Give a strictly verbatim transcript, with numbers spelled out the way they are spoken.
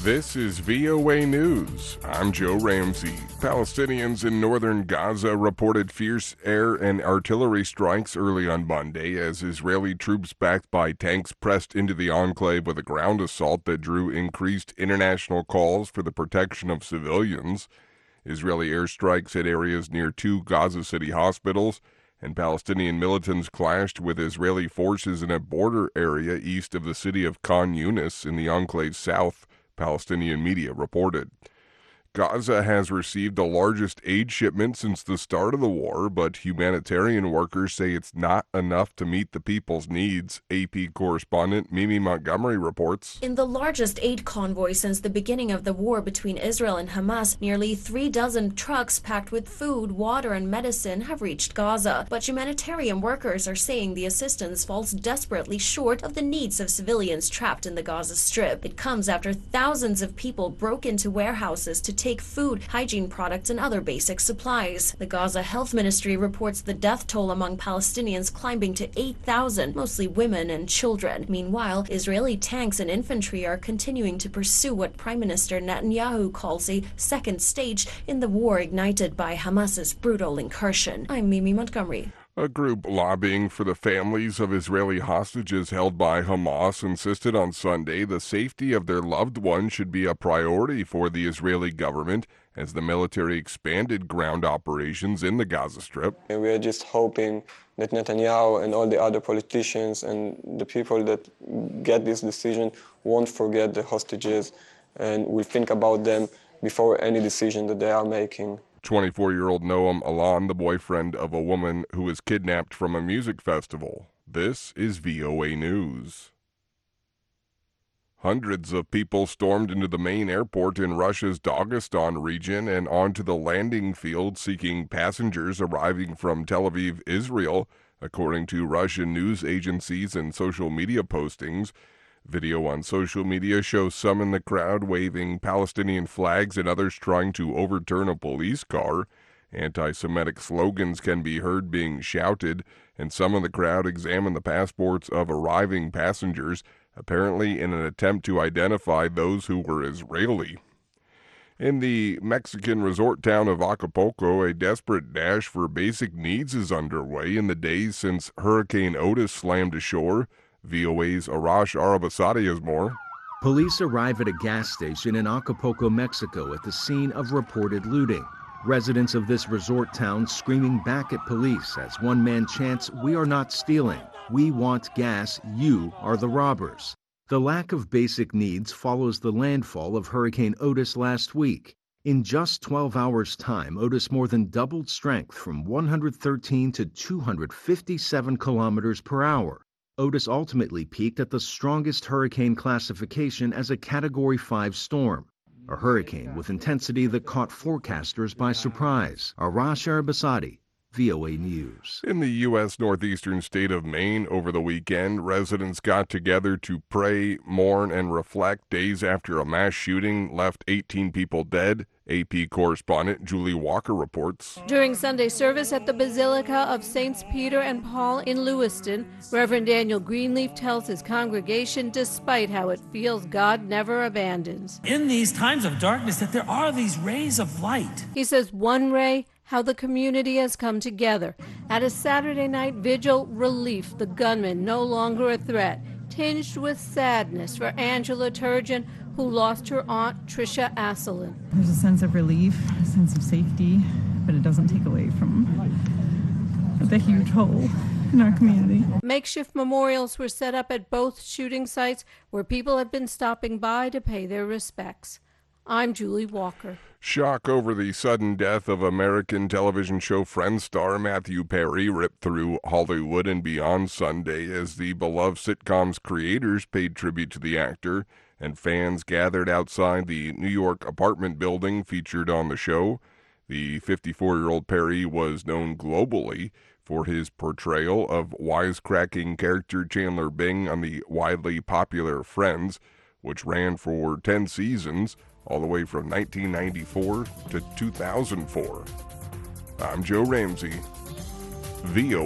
This is V O A News. I'm Joe Ramsey. Palestinians in northern Gaza reported fierce air and artillery strikes early on Monday as Israeli troops backed by tanks pressed into the enclave with a ground assault that drew increased international calls for the protection of civilians. Israeli airstrikes hit areas near two Gaza City hospitals, and Palestinian militants clashed with Israeli forces in a border area east of the city of Khan Yunis in the enclave's south, Palestinian media reported. Gaza has received the largest aid shipment since the start of the war, but humanitarian workers say it's not enough to meet the people's needs. A P correspondent Mimi Montgomery reports. In the largest aid convoy since the beginning of the war between Israel and Hamas, nearly three dozen trucks packed with food, water, and medicine have reached Gaza. But humanitarian workers are saying the assistance falls desperately short of the needs of civilians trapped in the Gaza Strip. It comes after thousands of people broke into warehouses to take food, hygiene products, and other basic supplies. The Gaza Health Ministry reports the death toll among Palestinians climbing to eight thousand, mostly women and children. Meanwhile, Israeli tanks and infantry are continuing to pursue what Prime Minister Netanyahu calls a second stage in the war ignited by Hamas's brutal incursion. I'm Mimi Montgomery. A group lobbying for the families of Israeli hostages held by Hamas insisted on Sunday the safety of their loved ones should be a priority for the Israeli government as the military expanded ground operations in the Gaza Strip. And we are just hoping that Netanyahu and all the other politicians and the people that get this decision won't forget the hostages and will think about them before any decision that they are making. twenty-four-year-old Noam Alan, the boyfriend of a woman who was kidnapped from a music festival. This is V O A News. Hundreds of people stormed into the main airport in Russia's Dagestan region and onto the landing field seeking passengers arriving from Tel Aviv, Israel, according to Russian news agencies and social media postings. Video on social media shows some in the crowd waving Palestinian flags and others trying to overturn a police car. Anti-Semitic slogans can be heard being shouted, and some of the crowd examine the passports of arriving passengers, apparently in an attempt to identify those who were Israeli. In the Mexican resort town of Acapulco, a desperate dash for basic needs is underway in the days since Hurricane Otis slammed ashore. V O A's Arash Arabasadi has more. Police arrive at a gas station in Acapulco, Mexico at the scene of reported looting. Residents of this resort town screaming back at police as one man chants, "We are not stealing. We want gas. You are the robbers." The lack of basic needs follows the landfall of Hurricane Otis last week. In just twelve hours' time, Otis more than doubled strength from one hundred thirteen to two hundred fifty-seven kilometers per hour. Otis ultimately peaked at the strongest hurricane classification as a Category five storm, a hurricane with intensity that caught forecasters by surprise. Arash Arabasadi, V O A News. In the U S northeastern state of Maine over the weekend, residents got together to pray, mourn, and reflect days after a mass shooting left eighteen people dead. A P correspondent Julie Walker reports. During Sunday service at the Basilica of Saints Peter and Paul in Lewiston, Reverend Daniel Greenleaf tells his congregation, despite how it feels, God never abandons. In these times of darkness, that there are these rays of light. He says one ray, how the community has come together. At a Saturday night vigil, relief, the gunman no longer a threat, tinged with sadness for Angela Turgeon, who lost her aunt, Tricia Asselin. There's a sense of relief, a sense of safety, but it doesn't take away from the huge hole in our community. Makeshift memorials were set up at both shooting sites where people had been stopping by to pay their respects. I'm Julie Walker. Shock over the sudden death of American television show Friends star Matthew Perry ripped through Hollywood and beyond Sunday as the beloved sitcom's creators paid tribute to the actor, and fans gathered outside the New York apartment building featured on the show. The fifty-four-year-old Perry was known globally for his portrayal of wisecracking character Chandler Bing on the widely popular Friends, which ran for ten seasons, all the way from nineteen ninety-four to two thousand four. I'm Joe Ramsey, V O